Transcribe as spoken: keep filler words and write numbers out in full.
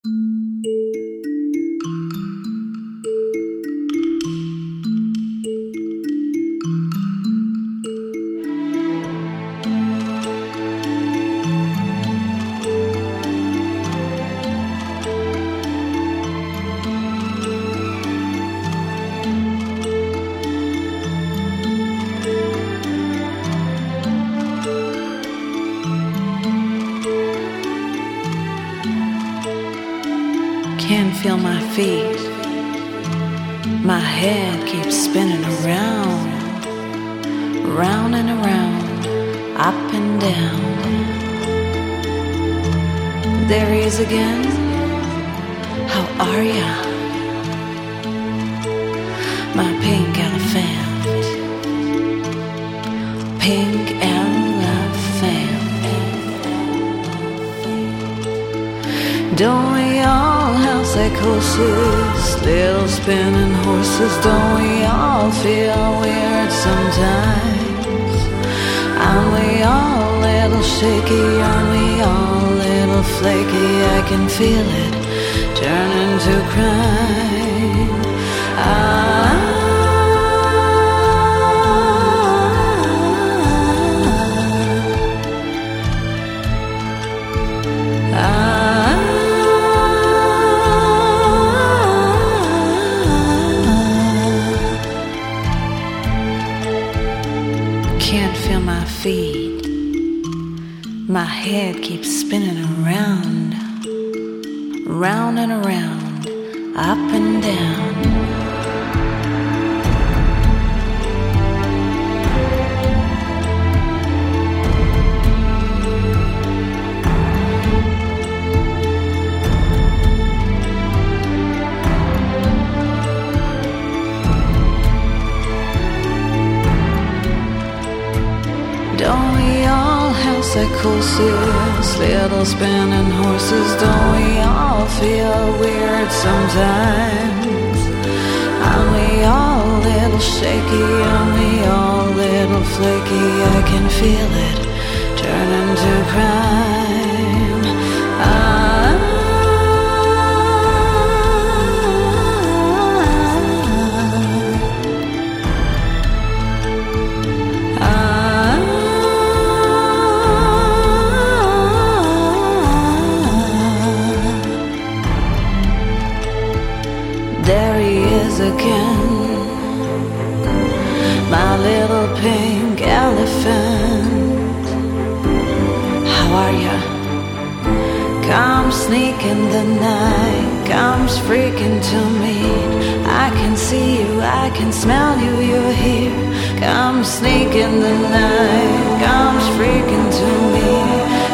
Can't feel my feet. My head keeps spinning around, round and around, up and down. There he is again. How are ya? My pink elephant. Pink elephant. Don't we all have psychosis? Little spinning horses. Don't we all feel weird sometimes? Aren't we all a little shaky? Aren't we all a little flaky? I can feel it turn into crime. Ah. Can't feel my feet. My head keeps spinning around, round and around, up and down. Don't we all have psychosis? Little spinning horses. Don't we all feel weird sometimes? Aren't we all a little shaky? Aren't we all a little flaky? I can feel it turn into crime. Ah. There he is again, my little pink elephant. How are ya? Come sneak in the night, comes freaking to me. I can see you, I can smell you, you're here. Come sneak in the night, comes freaking to me.